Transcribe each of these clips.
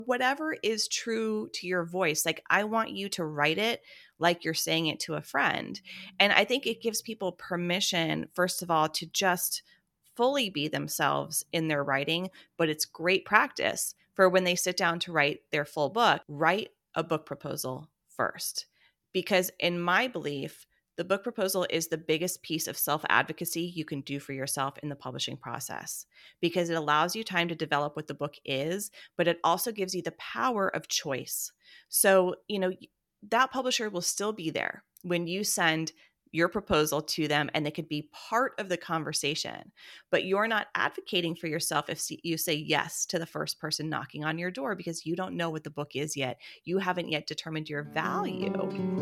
whatever is true to your voice. Like, I want you to write it like you're saying it to a friend. And I think it gives people permission, first of all, to just fully be themselves in their writing, but it's great practice for when they sit down to write their full book, write a book proposal first. Because in my belief, the book proposal is the biggest piece of self-advocacy you can do for yourself in the publishing process, because it allows you time to develop what the book is, but it also gives you the power of choice. So, that publisher will still be there when you send your proposal to them, and they could be part of the conversation. But you're not advocating for yourself if you say yes to the first person knocking on your door, because you don't know what the book is yet. You haven't yet determined your value.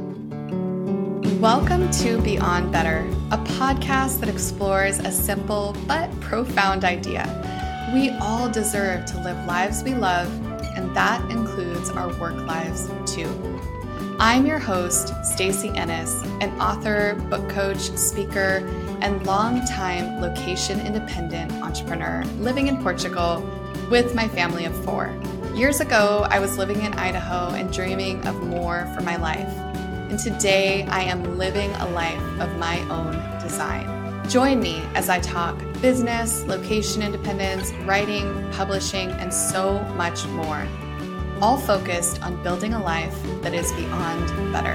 Welcome to Beyond Better, a podcast that explores a simple but profound idea. We all deserve to live lives we love, and that includes our work lives too. I'm your host, Stacey Ennis, an author, book coach, speaker, and longtime location-independent entrepreneur living in Portugal with my family of 4. Years ago, I was living in Idaho and dreaming of more for my life. And today, I am living a life of my own design. Join me as I talk business, location independence, writing, publishing, and so much more. All focused on building a life that is beyond better.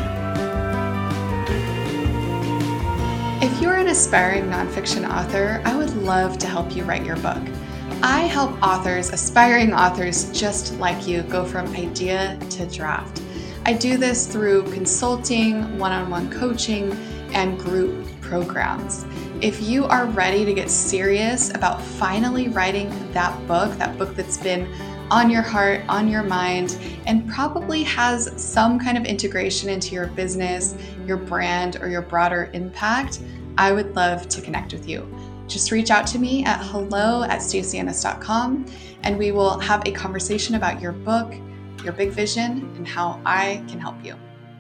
If you're an aspiring nonfiction author, I would love to help you write your book. I help authors, aspiring authors just like you, go from idea to draft. I do this through consulting, one-on-one coaching, and group programs. If you are ready to get serious about finally writing that book that's been on your heart, on your mind, and probably has some kind of integration into your business, your brand, or your broader impact, I would love to connect with you. Just reach out to me at hello@staceennis.com, and we will have a conversation about your book, your big vision, and how I can help you.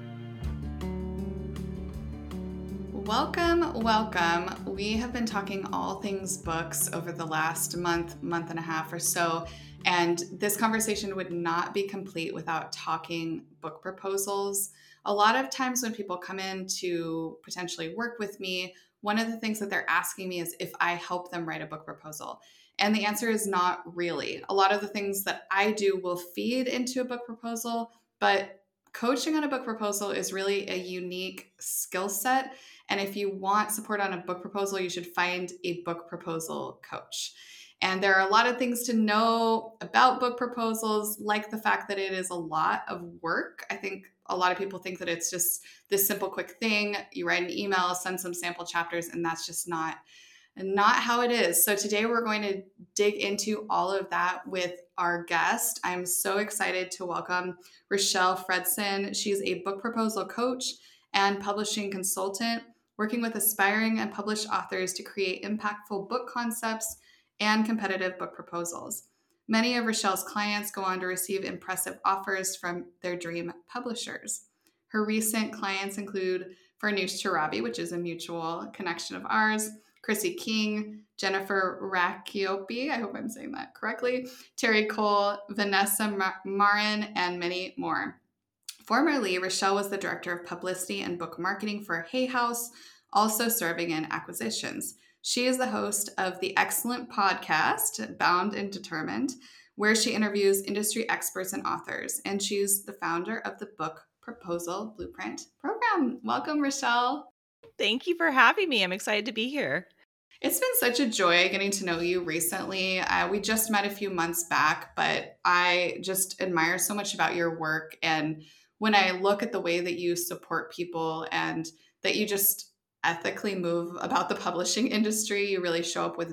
Welcome. We have been talking all things books over the last month and a half or so, and this conversation would not be complete without talking book proposals. A lot of times when people come in to potentially work with me, one of the things that they're asking me is if I help them write a book proposal. And the answer is not really. A lot of the things that I do will feed into a book proposal, but coaching on a book proposal is really a unique skill set. And if you want support on a book proposal, you should find a book proposal coach. And there are a lot of things to know about book proposals, like the fact that it is a lot of work. I think a lot of people think that it's just this simple, quick thing. You write an email, send some sample chapters, and that's just not how it is. So today we're going to dig into all of that with our guest. I'm so excited to welcome Rochelle Fredson. She's a book proposal coach and publishing consultant, working with aspiring and published authors to create impactful book concepts and competitive book proposals. Many of Rochelle's clients go on to receive impressive offers from their dream publishers. Her recent clients include Farnoosh Torabi, which is a mutual connection of ours, Chrissy King, Jennifer Rakiopi, I hope I'm saying that correctly, Terry Cole, Vanessa Marin, and many more. Formerly, Rochelle was the director of publicity and book marketing for Hay House, also serving in acquisitions. She is the host of the excellent podcast, Bound and Determined, where she interviews industry experts and authors, and she's the founder of the Book Proposal Blueprint program. Welcome, Rochelle. Thank you for having me. I'm excited to be here. It's been such a joy getting to know you recently. We just met a few months back, but I just admire so much about your work. And when I look at the way that you support people and that you just ethically move about the publishing industry, you really show up with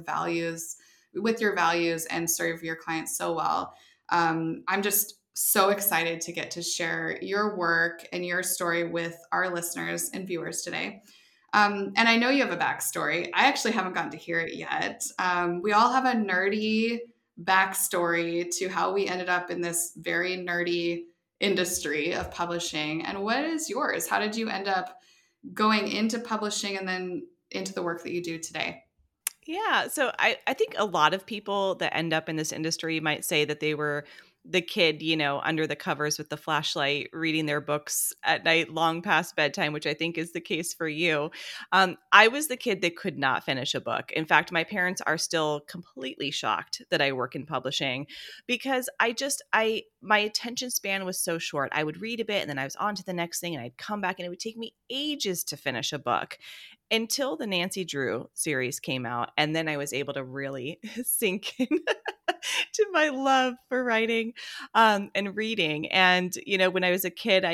your values and serve your clients so well. I'm just so excited to get to share your work and your story with our listeners and viewers today. And I know you have a backstory. I actually haven't gotten to hear it yet. We all have a nerdy backstory to how we ended up in this very nerdy industry of publishing. And what is yours? How did you end up going into publishing and then into the work that you do today? Yeah. So I think a lot of people that end up in this industry might say that they were the kid, under the covers with the flashlight, reading their books at night, long past bedtime, which I think is the case for you. I was the kid that could not finish a book. In fact, my parents are still completely shocked that I work in publishing because my attention span was so short. I would read a bit and then I was on to the next thing and I'd come back and it would take me ages to finish a book until the Nancy Drew series came out. And then I was able to really sink in to my love for writing and reading. And, when I was a kid,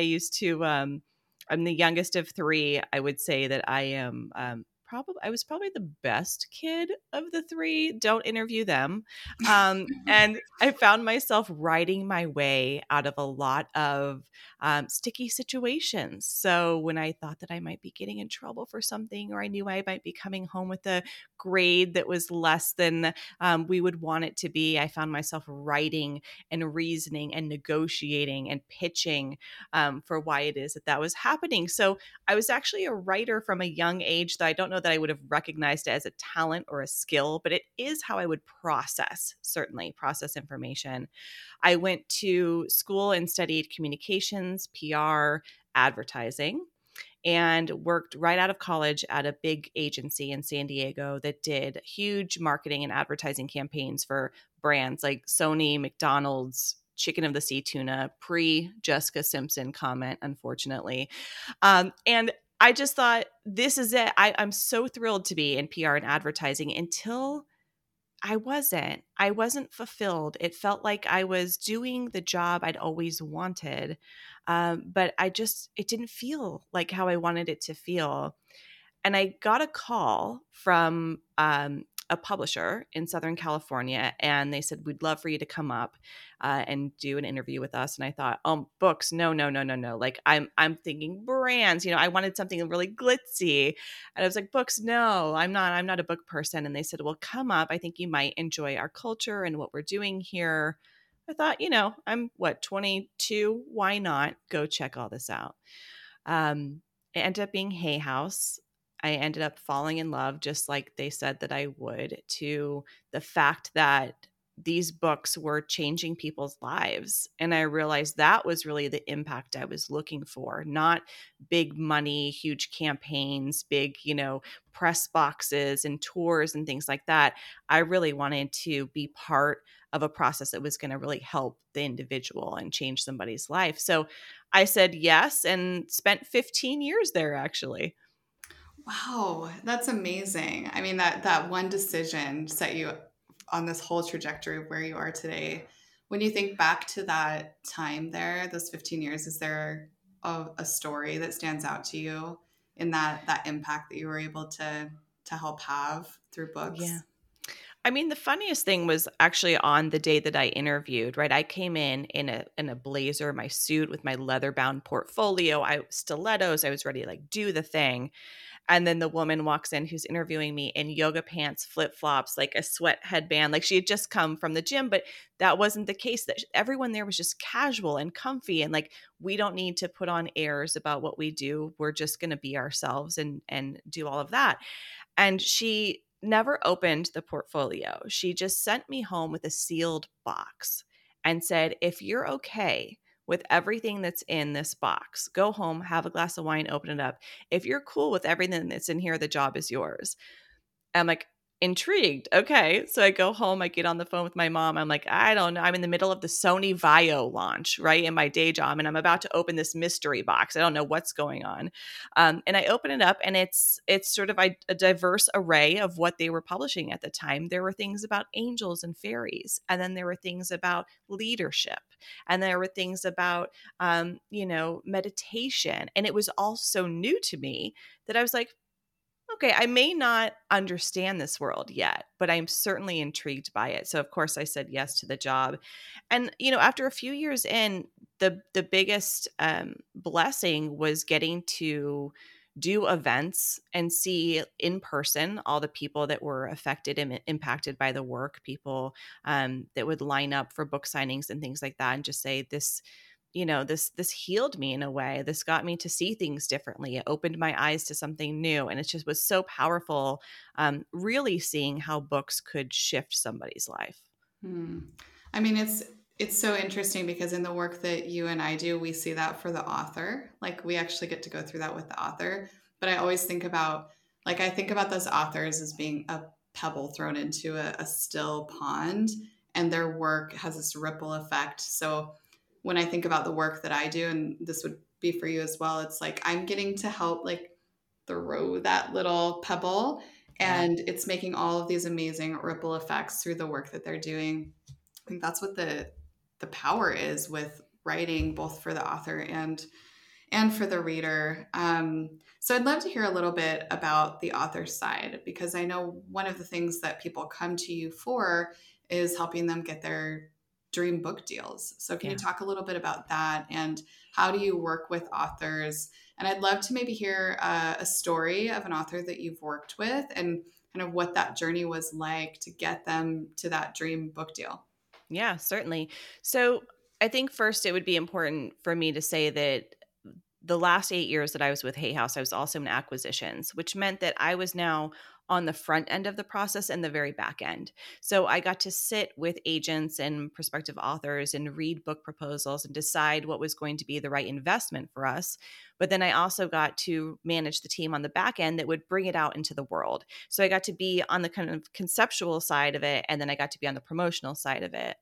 I'm the youngest of three. I would say that I was probably the best kid of the three. Don't interview them. And I found myself writing my way out of a lot of sticky situations. So when I thought that I might be getting in trouble for something, or I knew I might be coming home with a grade that was less than we would want it to be, I found myself writing and reasoning and negotiating and pitching for why it is that was happening. So I was actually a writer from a young age, though I don't know that I would have recognized it as a talent or a skill, but it is how I would certainly process information. I went to school and studied communications, PR, advertising, and worked right out of college at a big agency in San Diego that did huge marketing and advertising campaigns for brands like Sony, McDonald's, Chicken of the Sea Tuna, pre Jessica Simpson comment, unfortunately. And I just thought, this is it. I'm so thrilled to be in PR and advertising until I wasn't fulfilled. It felt like I was doing the job I'd always wanted. But it didn't feel like how I wanted it to feel. And I got a call from a publisher in Southern California, and they said, "We'd love for you to come up and do an interview with us." And I thought, "Oh, books? No, no, no, no, no." Like I'm thinking brands. I wanted something really glitzy, and I was like, "Books? No, I'm not. I'm not a book person." And they said, "Well, come up. I think you might enjoy our culture and what we're doing here." I thought, I'm 22? Why not go check all this out? It ended up being Hay House. I ended up falling in love, just like they said that I would, to the fact that these books were changing people's lives. And I realized that was really the impact I was looking for, not big money, huge campaigns, big, press boxes and tours and things like that. I really wanted to be part of a process that was going to really help the individual and change somebody's life. So I said yes and spent 15 years there, actually. Wow, that's amazing. I mean, that one decision set you on this whole trajectory of where you are today. When you think back to that time there, those 15 years, is there a story that stands out to you in that impact that you were able to help have through Yeah. books? I mean, the funniest thing was actually on the day that I interviewed, right? I came in a blazer, my suit with my leather bound portfolio, stilettos, I was ready to like do the thing. And then the woman walks in who's interviewing me in yoga pants, flip-flops, like a sweat headband, like she had just come from the gym, but that wasn't the case. That everyone there was just casual and comfy, and like, we don't need to put on airs about what we do. We're just going to be ourselves and do all of that. And she never opened the portfolio. She just sent me home with a sealed box and said, "If you're okay with everything that's in this box, go home, have a glass of wine, open it up. If you're cool with everything that's in here, the job is yours." I'm like, intrigued. Okay. So I go home, I get on the phone with my mom. I'm like, I don't know. I'm in the middle of the Sony Vaio launch, right, in my day job, and I'm about to open this mystery box. I don't know what's going on. And I open it up, and it's sort of a diverse array of what they were publishing at the time. There were things about angels and fairies, and then there were things about leadership, and there were things about, meditation. And it was all so new to me that I was like, okay, I may not understand this world yet, but I'm certainly intrigued by it. So of course I said yes to the job. And after a few years in, the biggest blessing was getting to do events and see in person all the people that were affected and impacted by the work, people that would line up for book signings and things like that, and just say, this healed me in a way. This got me to see things differently. It opened my eyes to something new. And it just was so powerful, really seeing how books could shift somebody's life. Hmm. I mean, It's so interesting because in the work that you and I do, we see that for the author. Like we actually get to go through that with the author. But I always think about, like, I think about those authors as being a pebble thrown into a still pond, and their work has this ripple effect. So when I think about the work that I do, and this would be for you as well, it's like I'm getting to help, like, throw that little pebble, Yeah. and it's making all of these amazing ripple effects through the work that they're doing. I think that's what the power is with writing, both for the author and for the reader. So I'd love to hear a little bit about the author side, because I know one of the things that people come to you for is helping them get their dream book deals. So can you Yeah. talk a little bit about that, and how do you work with authors? And I'd love to maybe hear a story of an author that you've worked with, and kind of what that journey was like to get them to that dream book deal. Yeah, certainly. So I think first it would be important for me to say that the last 8 years that I was with Hay House, I was also in acquisitions, which meant that I was now on the front end of the process and the very back end. So I got to sit with agents and prospective authors and read book proposals and decide what was going to be the right investment for us. But then I also got to manage the team on the back end that would bring it out into the world. So I got to be on the kind of conceptual side of it, and then I got to be on the promotional side of it.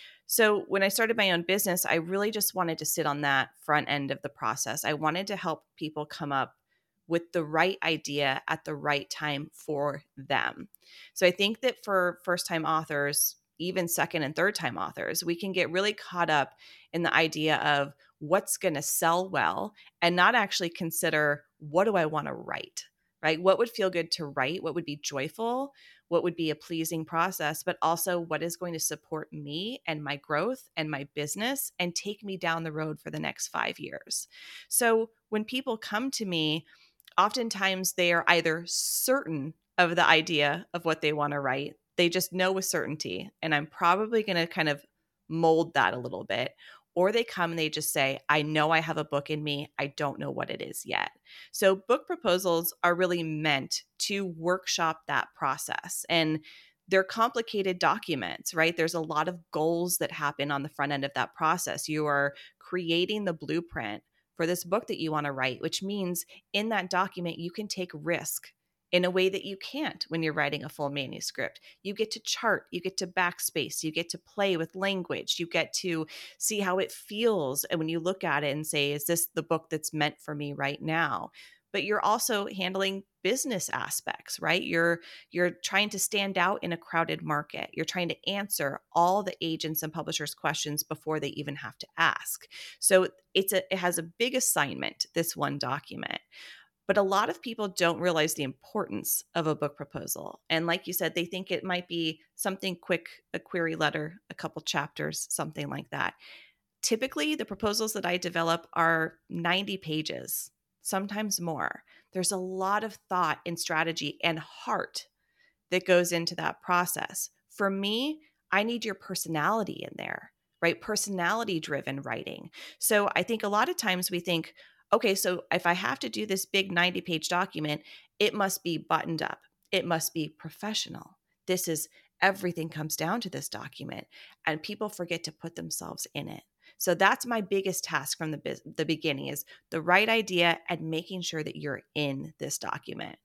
So when I started my own business, I really just wanted to sit on that front end of the process. I wanted to help people come up with the right idea at the right time for them. So I think that for first time authors, even second and third time authors, we can get really caught up in the idea of what's going to sell well and not actually consider, what do I want to write? Right? What would feel good to write? What would be joyful? What would be a pleasing process, but also what is going to support me and my growth and my business and take me down the road for the next 5 years. So when people come to me, oftentimes they are either certain of the idea of what they want to write, they just know with certainty, and I'm probably going to kind of mold that a little bit. Or they come and they just say, I know I have a book in me. I don't know what it is yet. So, book proposals are really meant to workshop that process. And they're complicated documents, right? There's a lot of goals that happen on the front end of that process. You are creating the blueprint for this book that you want to write, which means in that document, you can take risk in a way that you can't when you're writing a full manuscript. You get to chart, you get to backspace, you get to play with language, you get to see how it feels. And when you look at it and say, is this the book that's meant for me right now? But you're also handling business aspects, right? You're trying to stand out in a crowded market. You're trying to answer all the agents and publishers' questions before they even have to ask. So it has a big assignment, this one document. But a lot of people don't realize the importance of a book proposal. And like you said, they think it might be something quick, a query letter, a couple chapters, something like that. Typically, the proposals that I develop are 90 pages, sometimes more. There's a lot of thought and strategy and heart that goes into that process. For me, I need your personality in there, right? Personality driven writing. So I think a lot of times we think, okay, so if I have to do this big 90-page document, it must be buttoned up, it must be professional. This is everything comes down to this document, and people forget to put themselves in it. So that's my biggest task from the beginning, is the right idea and making sure that you're in this document.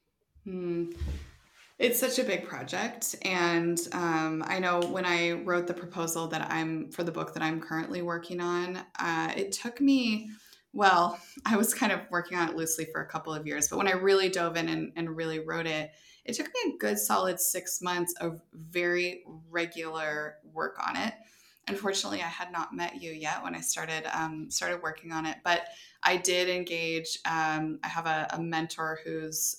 Hmm. It's such a big project, and I know when I wrote the proposal that I'm for the book that I'm currently working on, it took me. Well, I was kind of working on it loosely for a couple of years, but when I really dove in and really wrote it, it took me a good solid 6 months of very regular work on it. Unfortunately, I had not met you yet when I started working on it, but I did engage. I have a mentor who's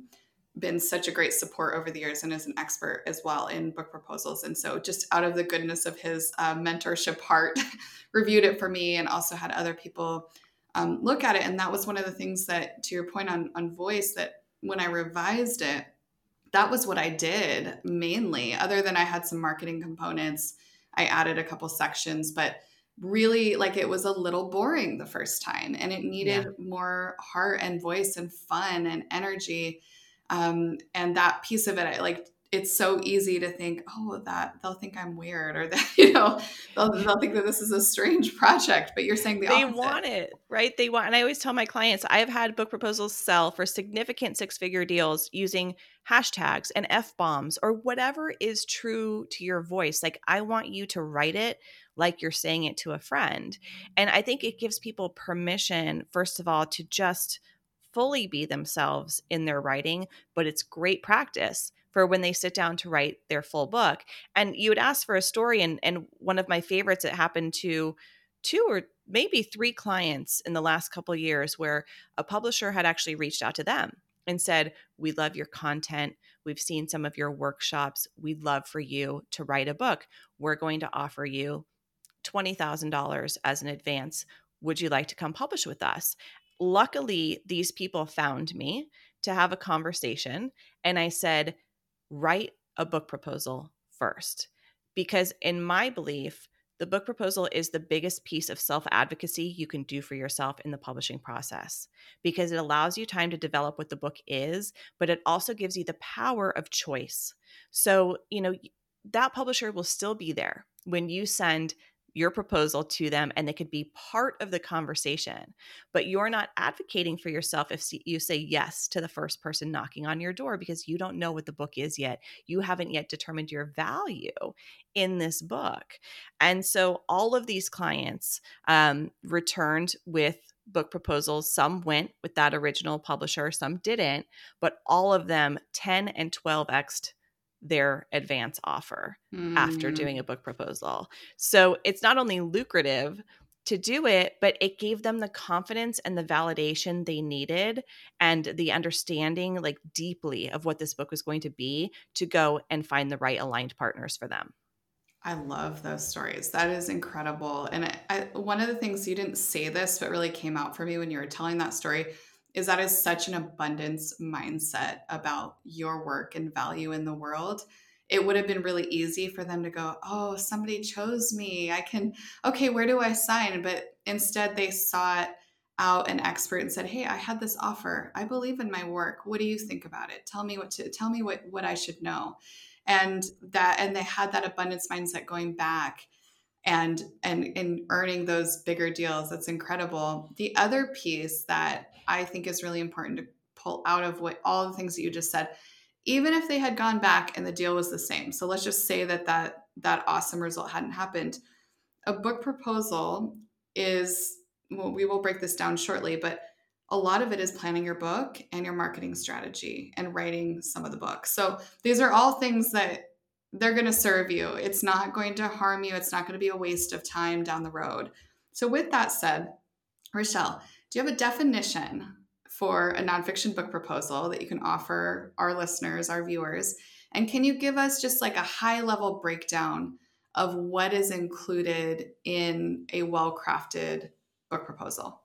been such a great support over the years and is an expert as well in book proposals. And so, just out of the goodness of his mentorship heart, reviewed it for me, and also had other people look at it. And that was one of the things that, to your point on voice, that when I revised it, that was what I did mainly. Other than I had some marketing components, I added a couple sections, but really, like, it was a little boring the first time, and it Yeah. needed more heart and voice and fun and energy. And that piece of it, I like, it's so easy to think, oh, that they'll think I'm weird, or that, they'll think that this is a strange project, but you're saying the They opposite. want it, right? They want, and I always tell my clients, I've had book proposals sell for significant six-figure deals using hashtags and F-bombs or whatever is true to your voice. Like, I want you to write it like you're saying it to a friend. And I think it gives people permission, first of all, to just fully be themselves in their writing, but it's great practice for when they sit down to write their full book. And you would ask for a story, and one of my favorites, it happened to two or maybe three clients in the last couple of years where a publisher had actually reached out to them and said, we love your content. We've seen some of your workshops. We'd love for you to write a book. We're going to offer you $20,000 as an advance. Would you like to come publish with us? Luckily, these people found me to have a conversation. And I said, write a book proposal first. Because in my belief, the book proposal is the biggest piece of self-advocacy you can do for yourself in the publishing process, because it allows you time to develop what the book is, but it also gives you the power of choice. So, that publisher will still be there when you send your proposal to them, and they could be part of the conversation, but you're not advocating for yourself if you say yes to the first person knocking on your door, because you don't know what the book is yet. You haven't yet determined your value in this book. And so all of these clients returned with book proposals. Some went with that original publisher, some didn't, but all of them 10 and 12x'd their advance offer after doing a book proposal. So it's not only lucrative to do it, but it gave them the confidence and the validation they needed and the understanding, like, deeply of what this book was going to be, to go and find the right aligned partners for them. I love those stories. That is incredible. And one of the things, you didn't say this, but really came out for me when you were telling that story, is that is such an abundance mindset about your work and value in the world. It would have been really easy for them to go, oh, somebody chose me. Okay, where do I sign? But instead they sought out an expert and said, hey, I had this offer. I believe in my work. What do you think about it? Tell me what I should know. And they had that abundance mindset going back and earning those bigger deals. That's incredible. The other piece that I think is really important to pull out of what all the things that you just said, even if they had gone back and the deal was the same, so let's just say that awesome result hadn't happened, a book proposal is, well, we will break this down shortly, but a lot of it is planning your book and your marketing strategy and writing some of the book. So these are all things that they're going to serve you. It's not going to harm you. It's not going to be a waste of time down the road. So with that said, Rochelle, do you have a definition for a nonfiction book proposal that you can offer our listeners, our viewers? And can you give us just like a high level breakdown of what is included in a well-crafted book proposal?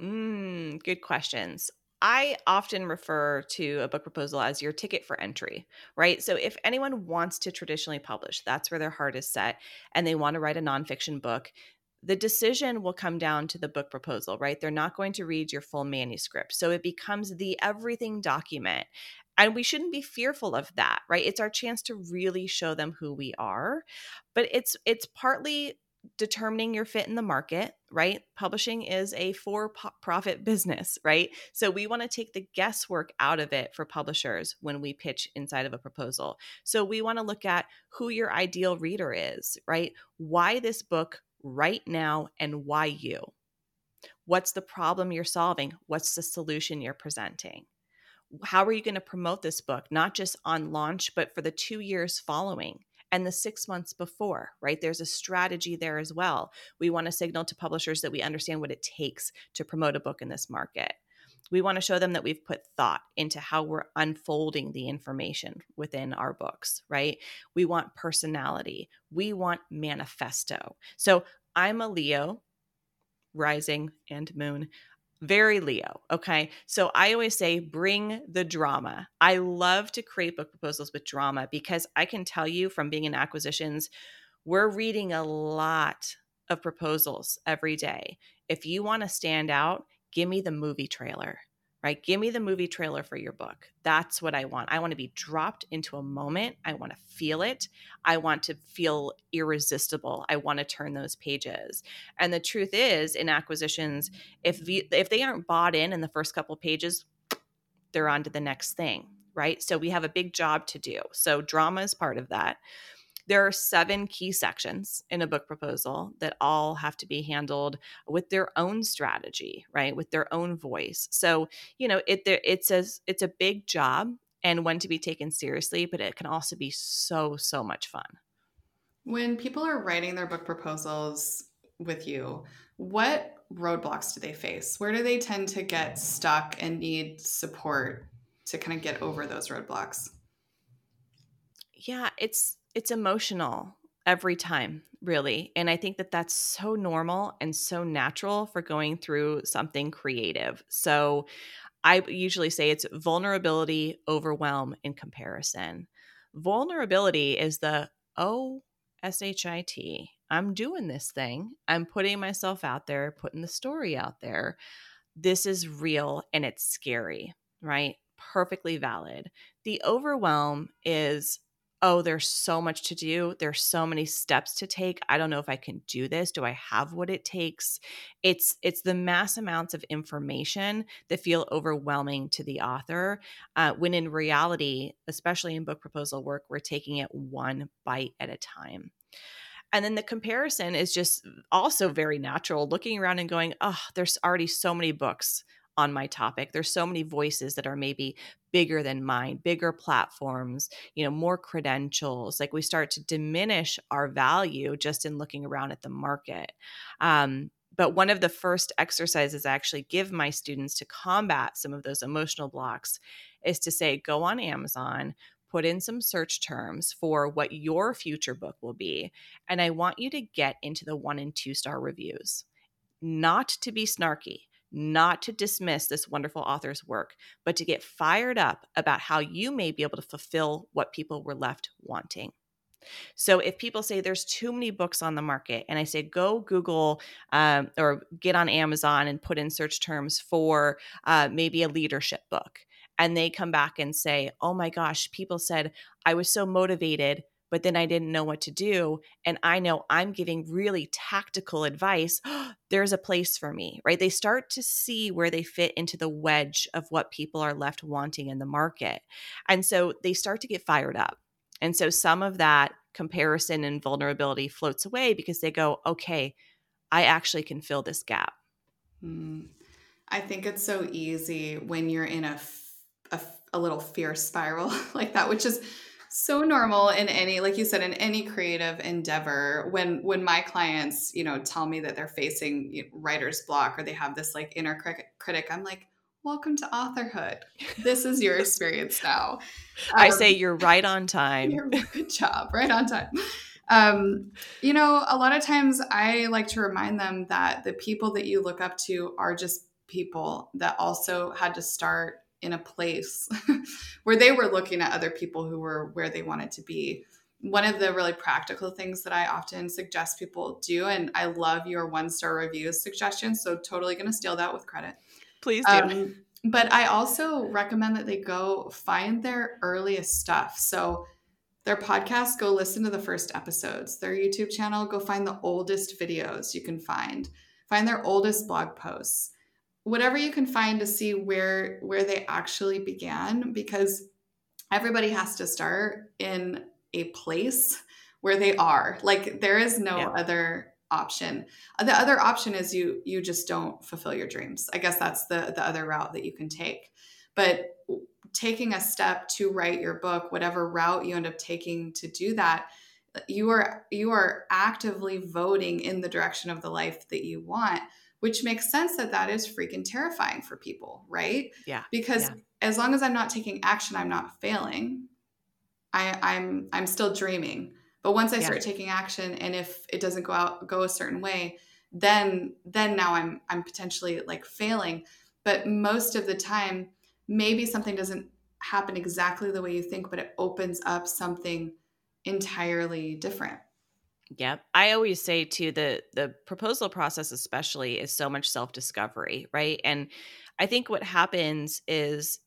Good questions. I often refer to a book proposal as your ticket for entry, right? So if anyone wants to traditionally publish, that's where their heart is set, and they want to write a nonfiction book, the decision will come down to the book proposal, right? They're not going to read your full manuscript. So it becomes the everything document. And we shouldn't be fearful of that, right? It's our chance to really show them who we are. But it's partly determining your fit in the market, right? Publishing is a for-profit business, right? So we want to take the guesswork out of it for publishers when we pitch inside of a proposal. So we want to look at who your ideal reader is, right? Why this book right now, and why you? What's the problem you're solving? What's the solution you're presenting? How are you going to promote this book, not just on launch, but for the 2 years following and the 6 months before, right? There's a strategy there as well. We want to signal to publishers that we understand what it takes to promote a book in this market. We want to show them that we've put thought into how we're unfolding the information within our books, right? We want personality. We want manifesto. So I'm a Leo, rising and moon. Very Leo. Okay. So I always say, bring the drama. I love to create book proposals with drama, because I can tell you from being in acquisitions, we're reading a lot of proposals every day. If you want to stand out, give me the movie trailer, right? Give me the movie trailer for your book. That's what I want. I want to be dropped into a moment. I want to feel it. I want to feel irresistible. I want to turn those pages. And the truth is, in acquisitions, if they aren't bought in the first couple pages, they're on to the next thing, right? So we have a big job to do. So drama is part of that. There are 7 key sections in a book proposal that all have to be handled with their own strategy, right? With their own voice. So, it's a big job and one to be taken seriously, but it can also be so much fun. When people are writing their book proposals with you, what roadblocks do they face? Where do they tend to get stuck and need support to kind of get over those roadblocks? Yeah, it's emotional every time, really. And I think that that's so normal and so natural for going through something creative. So I usually say it's vulnerability, overwhelm, and comparison. Vulnerability is shit. I'm doing this thing. I'm putting myself out there, putting the story out there. This is real and it's scary, right? Perfectly valid. The overwhelm is, oh, there's so much to do. There's so many steps to take. I don't know if I can do this. Do I have what it takes? It's the mass amounts of information that feel overwhelming to the author, when in reality, especially in book proposal work, we're taking it one bite at a time. And then the comparison is just also very natural, looking around and going, oh, there's already so many books on my topic. There's so many voices that are maybe bigger than mine, bigger platforms, more credentials. Like we start to diminish our value just in looking around at the market. But one of the first exercises I actually give my students to combat some of those emotional blocks is to say, go on Amazon, put in some search terms for what your future book will be. And I want you to get into the 1 and 2 star reviews, not to be snarky, not to dismiss this wonderful author's work, but to get fired up about how you may be able to fulfill what people were left wanting. So if people say there's too many books on the market, and I say go Google or get on Amazon and put in search terms for maybe a leadership book, and they come back and say, oh my gosh, people said I was so motivated, but then I didn't know what to do. And I know I'm giving really tactical advice. There's a place for me, right? They start to see where they fit into the wedge of what people are left wanting in the market. And so they start to get fired up. And so some of that comparison and vulnerability floats away because they go, okay, I actually can fill this gap. I think it's so easy when you're in a little fear spiral like that, which is so normal in any, like you said, in any creative endeavor. When my clients, tell me that they're facing writer's block or they have this like inner critic, I'm like, welcome to authorhood. This is your experience now. I say you're right on time. Good job. Right on time. A lot of times I like to remind them that the people that you look up to are just people that also had to start in a place where they were looking at other people who were where they wanted to be. One of the really practical things that I often suggest people do, and I love your 1-star reviews suggestion, so totally going to steal that with credit. Please do. But I also recommend that they go find their earliest stuff. So their podcast, go listen to the first episodes. Their YouTube channel, go find the oldest videos you can find. Find their oldest blog posts. Whatever you can find to see where they actually began, because everybody has to start in a place where they are. Like there is no other option. The other option is you just don't fulfill your dreams. I guess that's the other route that you can take. But taking a step to write your book, whatever route you end up taking to do that, you are actively voting in the direction of the life that you want, which makes sense that is freaking terrifying for people, right? Yeah. Because as long as I'm not taking action, I'm not failing. I'm still dreaming. But once I start taking action, and if it doesn't go a certain way, then now I'm potentially like failing. But most of the time, maybe something doesn't happen exactly the way you think, but it opens up something entirely different. Yep. I always say too, the proposal process especially is so much self-discovery, right? And I think what happens is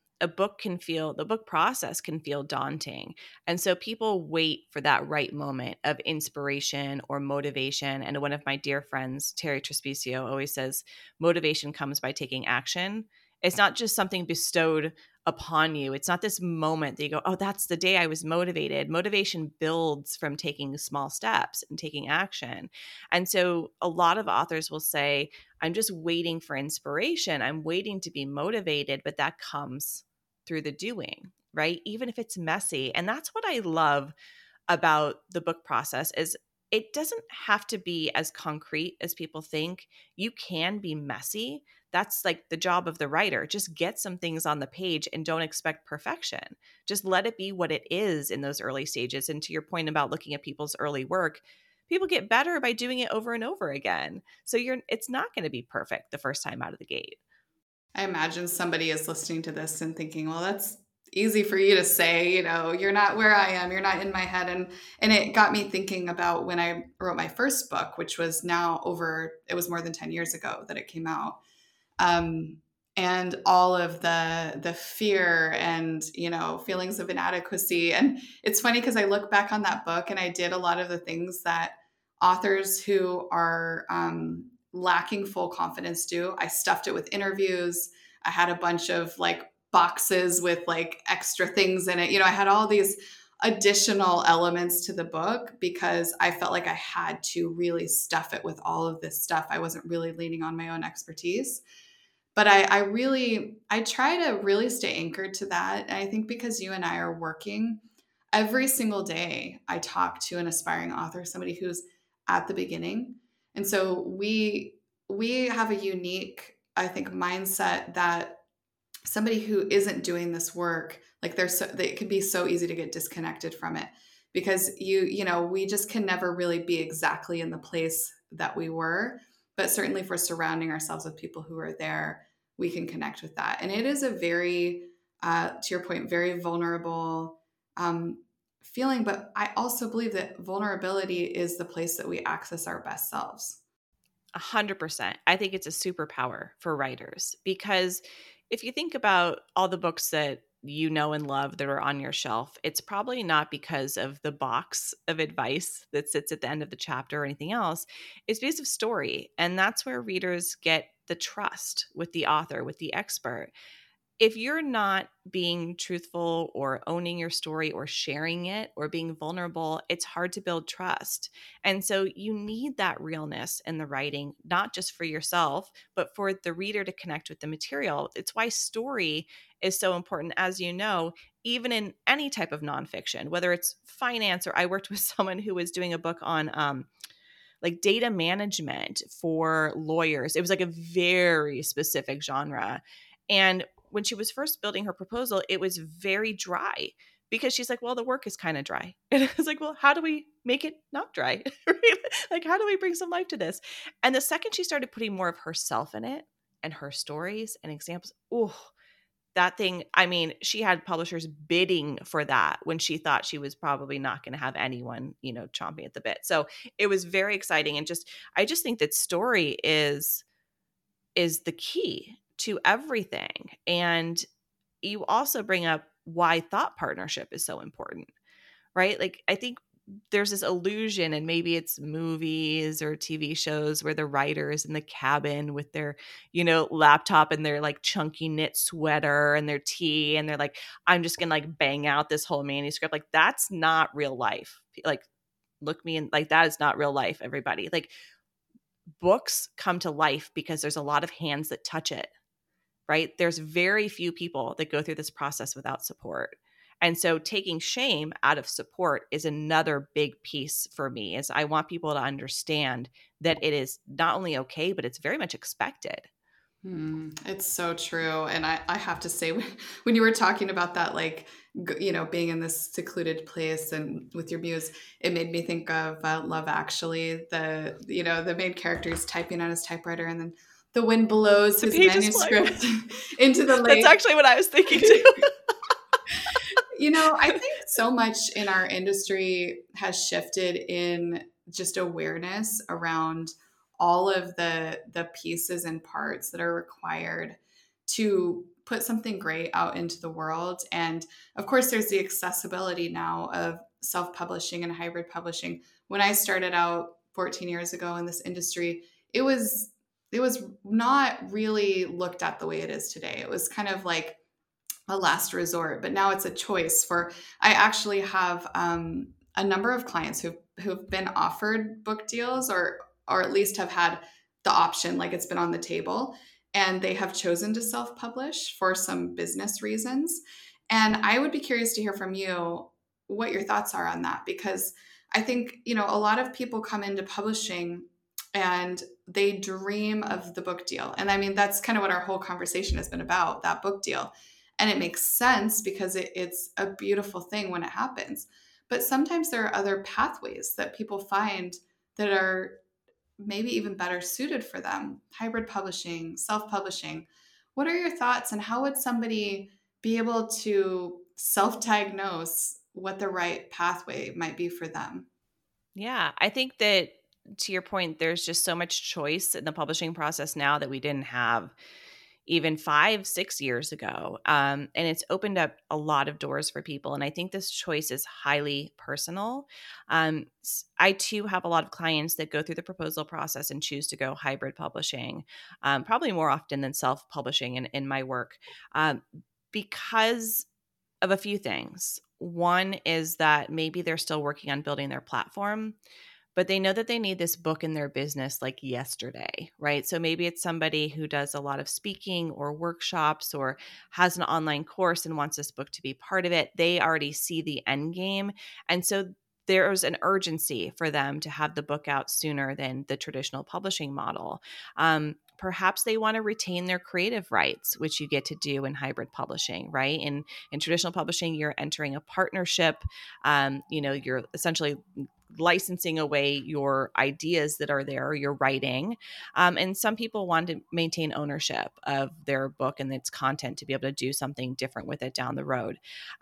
the book process can feel daunting. And so people wait for that right moment of inspiration or motivation. And one of my dear friends, Terry Trespicio, always says motivation comes by taking action. It's not just something bestowed upon you. It's not this moment that you go, oh, that's the day I was motivated. Motivation builds from taking small steps and taking action. And so a lot of authors will say, I'm just waiting for inspiration. I'm waiting to be motivated, but that comes through the doing, right? Even if it's messy. And that's what I love about the book process is it doesn't have to be as concrete as people think. You can be messy. That's like the job of the writer. Just get some things on the page and don't expect perfection. Just let it be what it is in those early stages. And to your point about looking at people's early work, people get better by doing it over and over again. So it's not going to be perfect the first time out of the gate. I imagine somebody is listening to this and thinking, well, that's easy for you to say, you're not where I am, you're not in my head. And it got me thinking about when I wrote my first book, which was it was more than 10 years ago that it came out. And all of the fear and, feelings of inadequacy. And it's funny because I look back on that book and I did a lot of the things that authors who are lacking full confidence do. I stuffed it with interviews. I had a bunch of like boxes with like extra things in it. I had all these additional elements to the book because I felt like I had to really stuff it with all of this stuff. I wasn't really leaning on my own expertise. But I try to really stay anchored to that. And I think because you and I are working every single day, I talk to an aspiring author, somebody who's at the beginning. And so we have a unique, I think, mindset that somebody who isn't doing this work, like it can be so easy to get disconnected from it because we just can never really be exactly in the place that we were. But certainly if we're surrounding ourselves with people who are there, we can connect with that. And it is a very, to your point, very vulnerable feeling. But I also believe that vulnerability is the place that we access our best selves. 100%. I think it's a superpower for writers because if you think about all the books that you know and love that are on your shelf, it's probably not because of the box of advice that sits at the end of the chapter or anything else. It's because of story. And that's where readers get the trust with the author, with the expert. If you're not being truthful or owning your story or sharing it or being vulnerable, it's hard to build trust. And so you need that realness in the writing, not just for yourself, but for the reader to connect with the material. It's why story is so important, as you know, even in any type of nonfiction, whether it's finance or I worked with someone who was doing a book on like data management for lawyers. It was like a very specific genre. And when she was first building her proposal, it was very dry because she's like, well, the work is kind of dry. And I was like, well, how do we make it not dry? Like, how do we bring some life to this? And the second she started putting more of herself in it and her stories and examples, that thing, I mean, she had publishers bidding for that when she thought she was probably not going to have anyone, chomping at the bit. So it was very exciting. And I just think that story is the key to everything. And you also bring up why thought partnership is so important, right? Like, I think there's this illusion, and maybe it's movies or TV shows where the writer is in the cabin with their, laptop and their like chunky knit sweater and their tea. And they're like, I'm just going to like bang out this whole manuscript. Like, that's not real life. Like, look me in, like, that is not real life, everybody. Like, books come to life because there's a lot of hands that touch it, right? There's very few people that go through this process without support. And so taking shame out of support is another big piece for me, is I want people to understand that it is not only okay, but it's very much expected. It's so true. And I have to say, when you were talking about that, like, being in this secluded place and with your muse, it made me think of Love Actually. The main character is typing on his typewriter and then the wind blows his manuscript into the lake. That's actually what I was thinking too. I think so much in our industry has shifted in just awareness around all of the pieces and parts that are required to put something great out into the world. And of course, there's the accessibility now of self-publishing and hybrid publishing. When I started out 14 years ago in this industry, it was not really looked at the way it is today. It was kind of like a last resort, but now it's a choice for. I actually have a number of clients who've been offered book deals, or at least have had the option, like it's been on the table, and they have chosen to self-publish for some business reasons. And I would be curious to hear from you what your thoughts are on that, because I think, a lot of people come into publishing and they dream of the book deal. And I mean, that's kind of what our whole conversation has been about, that book deal. And it makes sense because it's a beautiful thing when it happens. But sometimes there are other pathways that people find that are maybe even better suited for them. Hybrid publishing, self-publishing. What are your thoughts, and how would somebody be able to self-diagnose what the right pathway might be for them? Yeah, I think that, to your point, there's just so much choice in the publishing process now that we didn't have even 5, 6 years ago. And it's opened up a lot of doors for people. And I think this choice is highly personal. I too have a lot of clients that go through the proposal process and choose to go hybrid publishing, probably more often than self publishing in my work, because of a few things. One is that maybe they're still working on building their platform, but they know that they need this book in their business like yesterday, right? So maybe it's somebody who does a lot of speaking or workshops or has an online course and wants this book to be part of it. They already see the end game. And so there's an urgency for them to have the book out sooner than the traditional publishing model. Perhaps they want to retain their creative rights, which you get to do in hybrid publishing, right? In traditional publishing, you're entering a partnership. You're essentially licensing away your ideas that are there, your writing. And some people want to maintain ownership of their book and its content to be able to do something different with it down the road.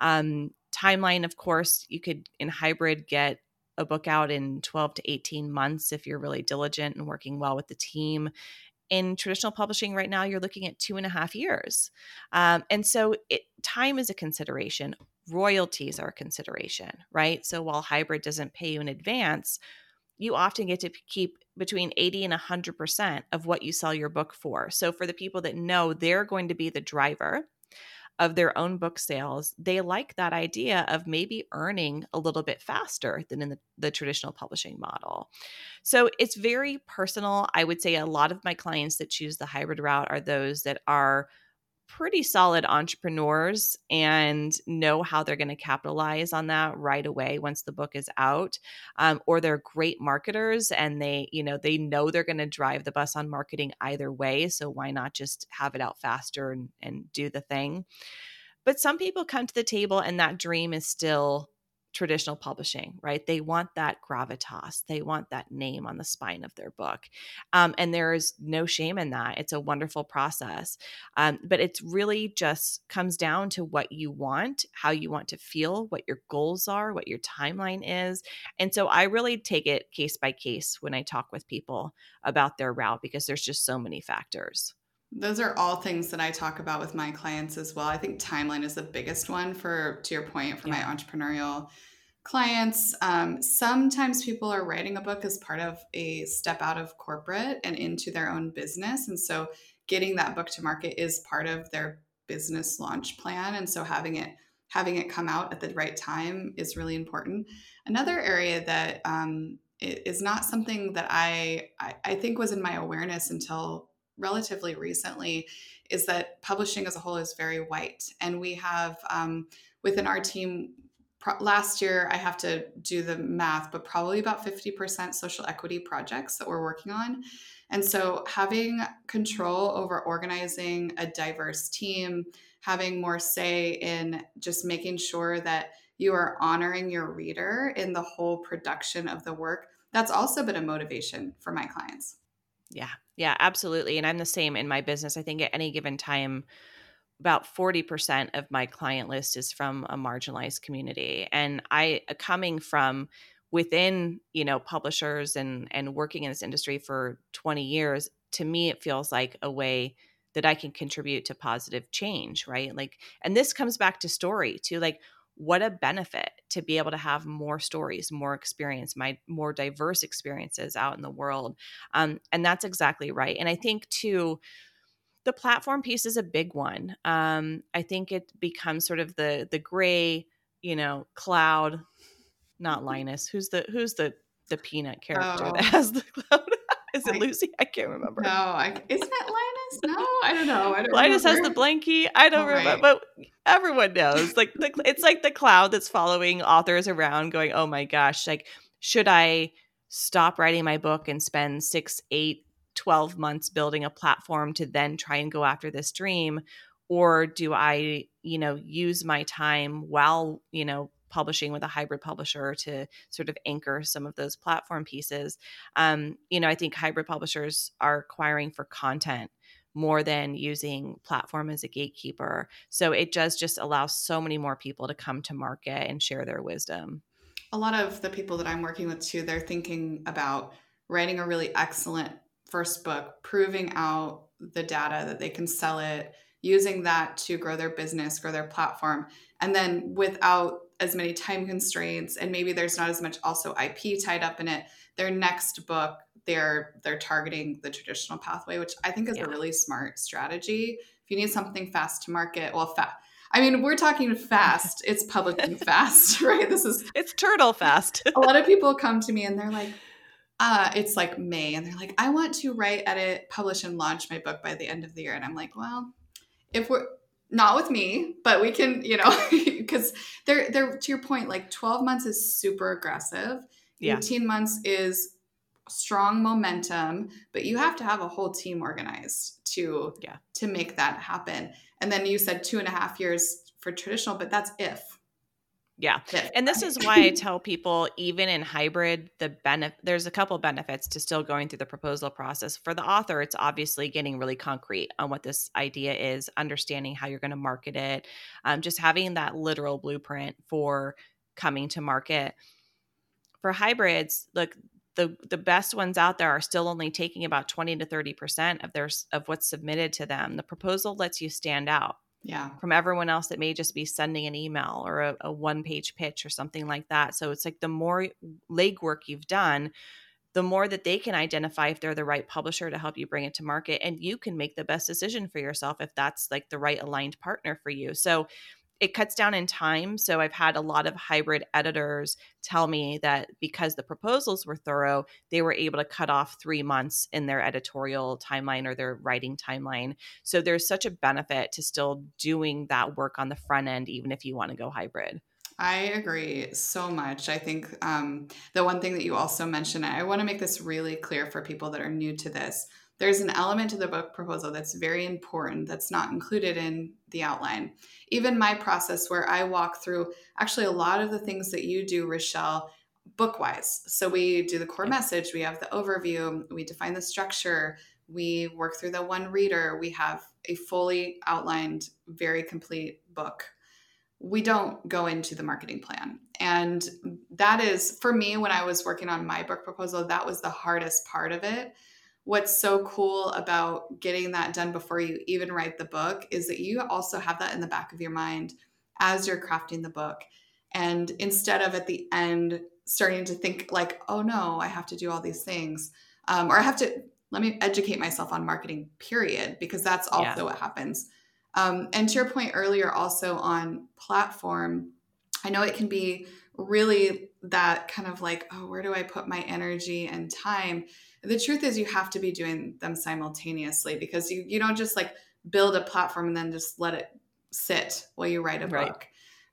Timeline, of course, you could in hybrid get a book out in 12 to 18 months if you're really diligent and working well with the team. In traditional publishing right now, you're looking at 2.5 years. And so time is a consideration. Royalties are a consideration, right? So while hybrid doesn't pay you in advance, you often get to keep between 80 and 100% of what you sell your book for. So for the people that know they're going to be the driver of their own book sales, they like that idea of maybe earning a little bit faster than in the traditional publishing model. So it's very personal. I would say a lot of my clients that choose the hybrid route are those that are pretty solid entrepreneurs and know how they're going to capitalize on that right away once the book is out, or they're great marketers and they know they're going to drive the bus on marketing either way, so why not just have it out faster and do the thing. But some people come to the table and that dream is still traditional publishing, right? They want that gravitas. They want that name on the spine of their book. And there is no shame in that. It's a wonderful process. But it's really just comes down to what you want, how you want to feel, what your goals are, what your timeline is. And so I really take it case by case when I talk with people about their route because there's just so many factors. Those are all things that I talk about with my clients as well. I think timeline is the biggest one, to your point, for my Yeah. entrepreneurial clients. Sometimes people are writing a book as part of a step out of corporate and into their own business. And so getting that book to market is part of their business launch plan. And so having it come out at the right time is really important. Another area that is not something that I think was in my awareness until relatively recently is that publishing as a whole is very white. And we have within our team, last year, I have to do the math, but probably about 50% social equity projects that we're working on. And so having control over organizing a diverse team, having more say in just making sure that you are honoring your reader in the whole production of the work, that's also been a motivation for my clients. Yeah. Yeah, absolutely. And I'm the same in my business. I think at any given time, about 40% of my client list is from a marginalized community. And coming from within, publishers and working in this industry for 20 years, to me, it feels like a way that I can contribute to positive change, right? Like, and this comes back to story too. Like, what a benefit to be able to have more stories, more experience, more diverse experiences out in the world. And that's exactly right. And I think too, the platform piece is a big one. I think it becomes sort of the gray, cloud, not Linus. Who's the peanut character that Oh, has the cloud? Is it I Lucy? I can't remember. no, isn't it Linus? No, I don't know. I don't Linus has the remember. blankie. I don't All remember, right. but everyone knows. Like it's like the cloud that's following authors around, going, "Oh my gosh! Like, should I stop writing my book and spend 6, 8, 12 months building a platform to then try and go after this dream, or do I, use my time while publishing with a hybrid publisher to sort of anchor some of those platform pieces?" I think hybrid publishers are acquiring for content more than using platform as a gatekeeper. So it does just allow so many more people to come to market and share their wisdom. A lot of the people that I'm working with too, they're thinking about writing a really excellent first book, proving out the data that they can sell it, using that to grow their business, grow their platform. And then without as many time constraints, and maybe there's not as much also IP tied up in it, their next book, they're targeting the traditional pathway, which I think is a Yeah. really smart strategy. If you need something fast to market, well, I mean, we're talking fast. It's publishing fast, right? This is It's turtle fast. a lot of people come to me and they're like, it's like May, and they're like, I want to write, edit, publish, and launch my book by the end of the year. And I'm like, well, if we're not with me, but we can, because they're to your point, like 12 months is super aggressive. Yeah. 18 months is strong momentum, but you have to have a whole team organized to make that happen. And then you said 2.5 years for traditional, but that's if. Yeah. And this is why I tell people, even in hybrid, there's a couple benefits to still going through the proposal process. For the author, it's obviously getting really concrete on what this idea is, understanding how you're going to market it, just having that literal blueprint for coming to market. For hybrids, look, the best ones out there are still only taking about 20 to 30% of what's submitted to them. The proposal lets you stand out from everyone else that may just be sending an email or a one-page pitch or something like that. So it's like the more legwork you've done, the more that they can identify if they're the right publisher to help you bring it to market. And you can make the best decision for yourself if that's like the right aligned partner for you. So it cuts down in time. So I've had a lot of hybrid editors tell me that because the proposals were thorough, they were able to cut off 3 months in their editorial timeline or their writing timeline. So there's such a benefit to still doing that work on the front end, even if you want to go hybrid. I agree so much. I think the one thing that you also mentioned, I want to make this really clear for people that are new to this. There's an element to the book proposal that's very important that's not included in the outline. Even my process where I walk through actually a lot of the things that you do, Rochelle, book-wise. So we do the core message, we have the overview, we define the structure, we work through the one reader, we have a fully outlined, very complete book. We don't go into the marketing plan. And that is, for me, when I was working on my book proposal, that was the hardest part of it. What's so cool about getting that done before you even write the book is that you also have that in the back of your mind as you're crafting the book. And instead of at the end starting to think like, oh no, I have to do all these things, or I have to, let me educate myself on marketing, period, because that's also what happens. And to your point earlier, also on platform, I know it can be really that kind of like, oh, where do I put my energy and time? The truth is you have to be doing them simultaneously, because you don't just like build a platform and then just let it sit while you write a book.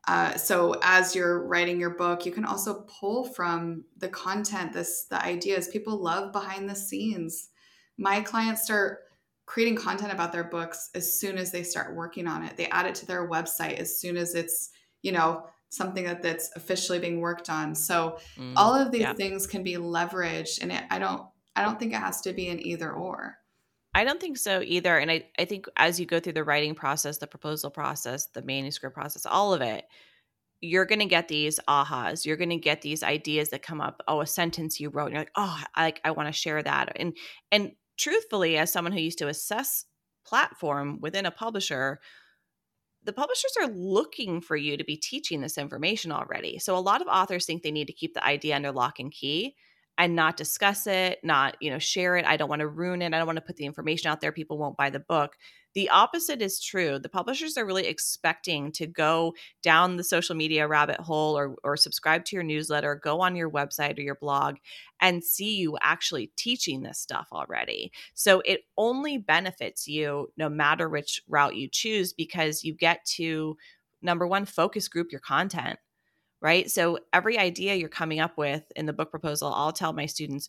So as you're writing your book, you can also pull from the content, the ideas. People love behind the scenes. My clients start creating content about their books as soon as they start working on it. They add it to their website as soon as it's, something that's officially being worked on. So all of these things can be leveraged, and I don't think it has to be an either or. I don't think so either. And I think as you go through the writing process, the proposal process, the manuscript process, all of it, you're going to get these ahas. You're going to get these ideas that come up. Oh, a sentence you wrote, and you're like, oh, I want to share that. And truthfully, as someone who used to assess platform within a publisher, the publishers are looking for you to be teaching this information already. So a lot of authors think they need to keep the idea under lock and key and not discuss it, not, share it. I don't want to ruin it. I don't want to put the information out there. People won't buy the book. The opposite is true. The publishers are really expecting to go down the social media rabbit hole or subscribe to your newsletter, go on your website or your blog and see you actually teaching this stuff already. So it only benefits you no matter which route you choose, because you get to, number one, focus group your content, right? So every idea you're coming up with in the book proposal, I'll tell my students,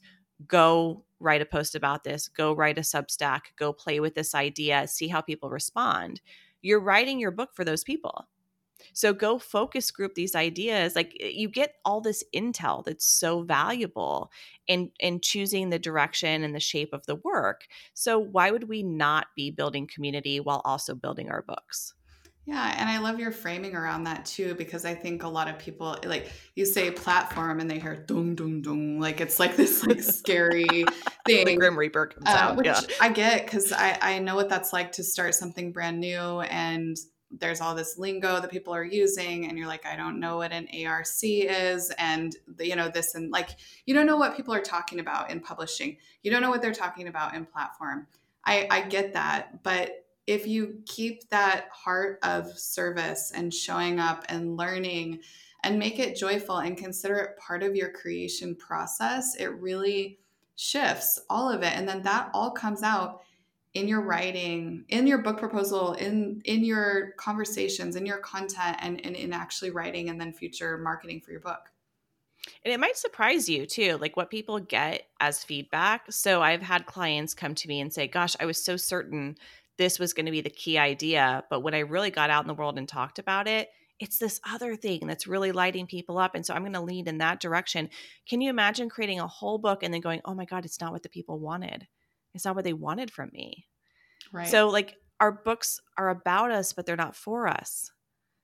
go write a post about this, go write a Substack, go play with this idea, see how people respond. You're writing your book for those people. So go focus group these ideas. Like, you get all this intel that's so valuable in choosing the direction and the shape of the work. So why would we not be building community while also building our books? Yeah, and I love your framing around that too, because I think a lot of people, like, you say platform and they hear dung dung dung, like it's like this like scary The thing, Grim Reaper comes out. which Yeah. I get because I know what that's like to start something brand new, and there's all this lingo that people are using, and you're like, I don't know what an ARC is, and this, and like you don't know what people are talking about in publishing, you don't know what they're talking about in platform. I get that, but if you keep that heart of service and showing up and learning and make it joyful and consider it part of your creation process, it really shifts all of it. And then that all comes out in your writing, in your book proposal, in your conversations, in your content, and in actually writing and then future marketing for your book. And it might surprise you too, like what people get as feedback. So I've had clients come to me and say, gosh, I was so certain this was going to be the key idea. But when I really got out in the world and talked about it, it's this other thing that's really lighting people up. And so I'm going to lean in that direction. Can you imagine creating a whole book and then going, oh my God, it's not what the people wanted. It's not what they wanted from me. Right. So like, our books are about us, but they're not for us.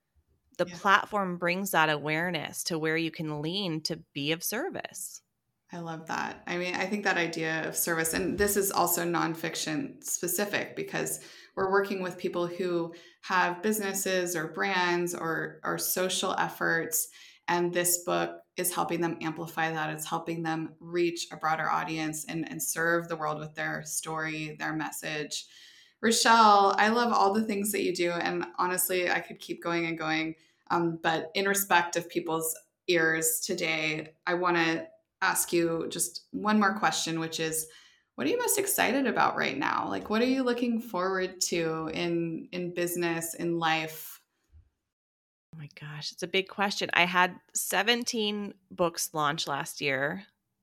The platform brings that awareness to where you can lean to be of service. I love that. I mean, I think that idea of service, and this is also nonfiction specific because we're working with people who have businesses or brands or social efforts. And this book is helping them amplify that. It's helping them reach a broader audience and serve the world with their story, their message. Rochelle, I love all the things that you do. And honestly, I could keep going and going. But in respect of people's ears today, I want to ask you just one more question, which is, what are you most excited about right now? Like, what are you looking forward to in business, in life? Oh my gosh, it's a big question. I had 17 books launch last year,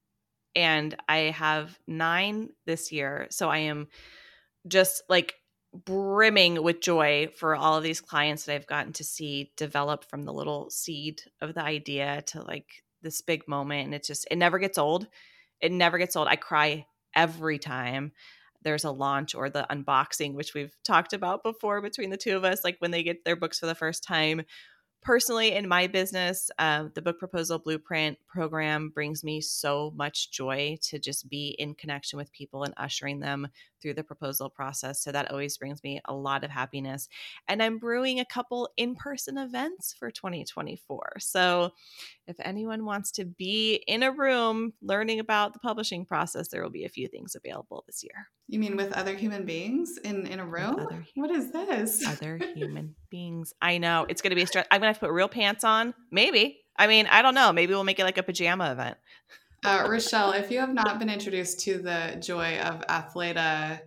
and I have 9 this year. So I am just like brimming with joy for all of these clients that I've gotten to see develop from the little seed of the idea to like this big moment. And it never gets old. It never gets old. I cry every time there's a launch or the unboxing, which we've talked about before between the two of us, like when they get their books for the first time. Personally, in my business, the book proposal blueprint program brings me so much joy to just be in connection with people and ushering them through the proposal process. So that always brings me a lot of happiness. And I'm brewing a couple in-person events for 2024. So if anyone wants to be in a room learning about the publishing process, there will be a few things available this year. You mean with other human beings in a room? What is this? Other human beings. I know. It's going to be a stress. I'm going to have to put real pants on. Maybe. I mean, I don't know. Maybe we'll make it like a pajama event. Rochelle, if you have not been introduced to the joy of Athleta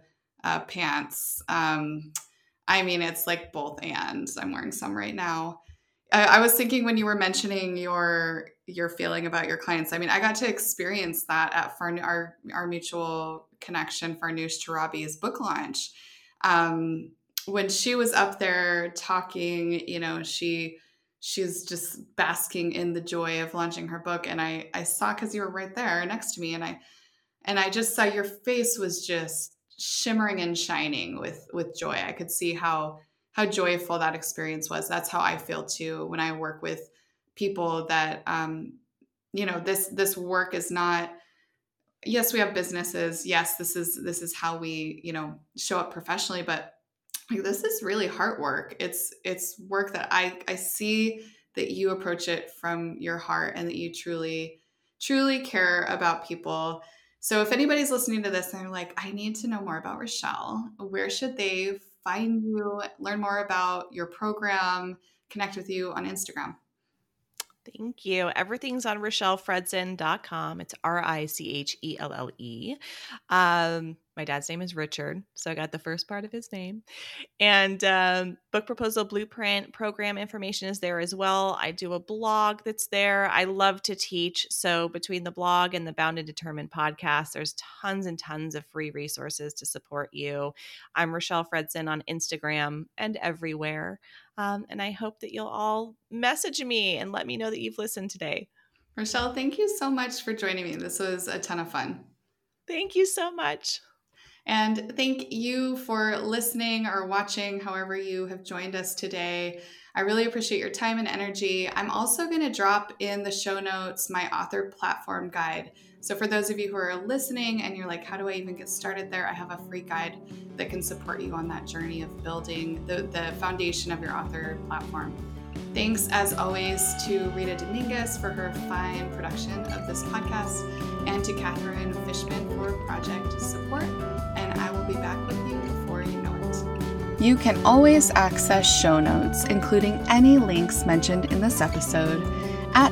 pants, I mean, it's like both and. I'm wearing some right now. I was thinking when you were mentioning your feeling about your clients. I mean, I got to experience that at our mutual connection, Farnoosh Torabi's book launch. When she was up there talking, she's just basking in the joy of launching her book, and I saw, because you were right there next to me, and I just saw your face was just shimmering and shining with joy. I could see how joyful that experience was. That's how I feel too when I work with people that, this work is not, yes, we have businesses. Yes, this is how we, show up professionally, but like, this is really heart work. It's work that I see that you approach it from your heart and that you truly, truly care about people. So if anybody's listening to this and they're like, I need to know more about Rochelle, where should they find you, learn more about your program, connect with you on Instagram? Thank you. Everything's on RochelleFredson.com. It's RICHELLE. My dad's name is Richard, so I got the first part of his name. And book proposal blueprint program information is there as well. I do a blog that's there. I love to teach. So between the blog and the Bound and Determined podcast, there's tons and tons of free resources to support you. I'm Rochelle Fredson on Instagram and everywhere. And I hope that you'll all message me and let me know that you've listened today. Rochelle, thank you so much for joining me. This was a ton of fun. Thank you so much. And thank you for listening or watching, however you have joined us today. I really appreciate your time and energy. I'm also going to drop in the show notes my author platform guide. So for those of you who are listening and you're like, how do I even get started there? I have a free guide that can support you on that journey of building the foundation of your author platform. Thanks, as always, to Rita Dominguez for her fine production of this podcast, and to Catherine Fishman for project support. And I will be back with you before you know it. You can always access show notes, including any links mentioned in this episode, at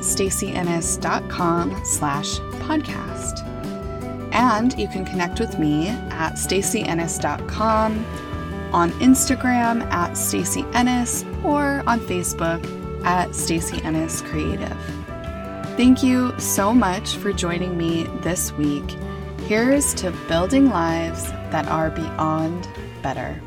stacyennis.com/podcast. And you can connect with me at stacyennis.com, on Instagram at Stacey Ennis, or on Facebook at Stacey Ennis Creative. Thank you so much for joining me this week. Here's to building lives that are beyond better.